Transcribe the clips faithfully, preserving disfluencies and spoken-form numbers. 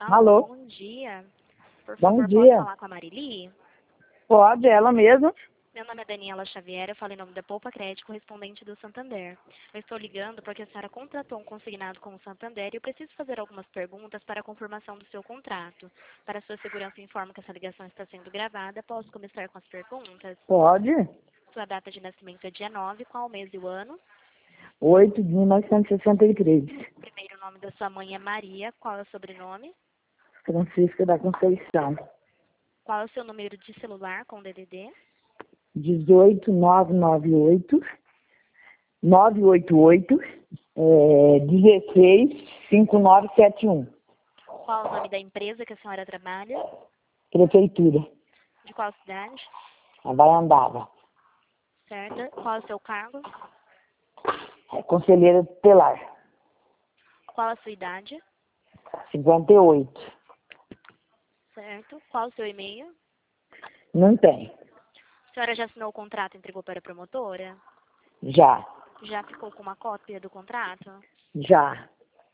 Alô, Alô, bom dia. Por bom favor, posso dia. falar com a Marili? Pode, ela mesma? Meu nome é Daniela Xavier, eu falo em nome da Poupa Crédito, correspondente do Santander. Eu estou ligando porque a senhora contratou um consignado com o Santander e eu preciso fazer algumas perguntas para a confirmação do seu contrato. Para sua segurança, informo que essa ligação está sendo gravada. Posso começar com as perguntas? Pode. Sua data de nascimento é dia nove, qual o mês e o ano? oito de mil novecentos e sessenta e três. Primeiro nome da sua mãe é Maria, qual é o sobrenome? Francisca da Conceição. Qual é o seu número de celular com D D D? dezoito, nove nove oito, nove oito oito, é, dezesseis, cinco nove sete um. Qual é o nome da empresa que a senhora trabalha? Prefeitura. De qual cidade? Avaiandava. Certo. Qual é o seu cargo? É, conselheira tutelar. Qual a sua idade? cinquenta e oito. Certo. Qual o seu e-mail? Não tem. A senhora já assinou o contrato e entregou para a promotora? Já. Já ficou com uma cópia do contrato? Já.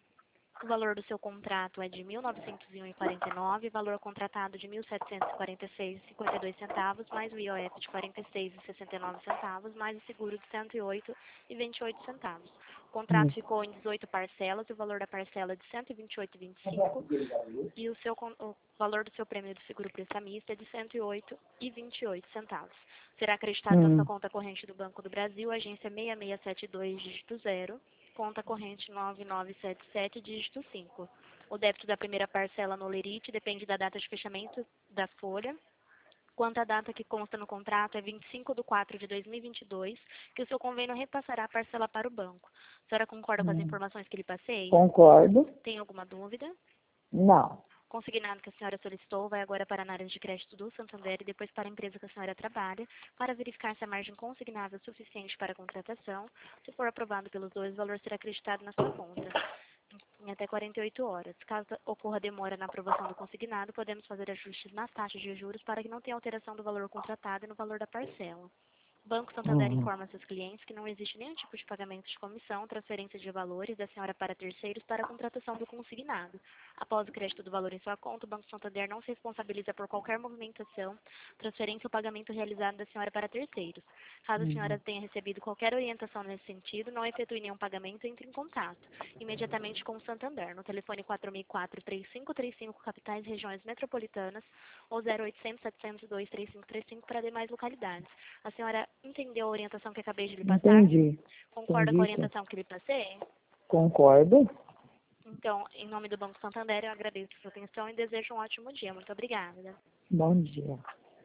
O valor do seu contrato é de mil novecentos e um e quarenta e nove, valor contratado de mil setecentos e quarenta e seis e cinquenta e dois centavos, mais o I O F de quarenta e seis e sessenta e nove centavos, mais o seguro de cento e oito e vinte e oito centavos. O contrato Hum. ficou em dezoito parcelas e o valor da parcela é de cento e vinte e oito e vinte e cinco e o, seu, con- o valor do seu prêmio do seguro prestamista é de cento e oito e vinte e oito centavos. Será acreditado na sua Hum. conta corrente do Banco do Brasil, agência seis seis sete dois, dígito zero. Conta corrente nove nove sete sete, dígito cinco. O débito da primeira parcela no Lerite depende da data de fechamento da folha. Quanto à data que consta no contrato, é vinte e cinco de quatro de dois mil e vinte e dois, que o seu convênio repassará a parcela para o banco. A senhora concorda com as Hum. informações que lhe passei? Concordo. Tem alguma dúvida? Não. Consignado que a senhora solicitou vai agora para a análise de crédito do Santander e depois para a empresa que a senhora trabalha, para verificar se a margem consignável é suficiente para a contratação. Se for aprovado pelos dois, o valor será acreditado na sua conta em até quarenta e oito horas. Caso ocorra demora na aprovação do consignado, podemos fazer ajustes nas taxas de juros para que não tenha alteração do valor contratado e no valor da parcela. O Banco Santander Uhum. informa seus clientes que não existe nenhum tipo de pagamento de comissão, transferência de valores da senhora para terceiros para a contratação do consignado. Após o crédito do valor em sua conta, o Banco Santander não se responsabiliza por qualquer movimentação, transferência ou pagamento realizado da senhora para terceiros. Caso a senhora Uhum. tenha recebido qualquer orientação nesse sentido, não efetue nenhum pagamento, entre em contato imediatamente com o Santander, no telefone quatro mil e quatro, três cinco três cinco, capitais e regiões metropolitanas, ou zero oitocentos, setecentos e dois, três cinco três cinco para demais localidades. A senhora entendeu a orientação que acabei de lhe passar? Entendi. Concorda com a Entendi, sim. orientação que lhe passei? Concordo. Então, em nome do Banco Santander, eu agradeço a sua atenção e desejo um ótimo dia. Muito obrigada. Bom dia.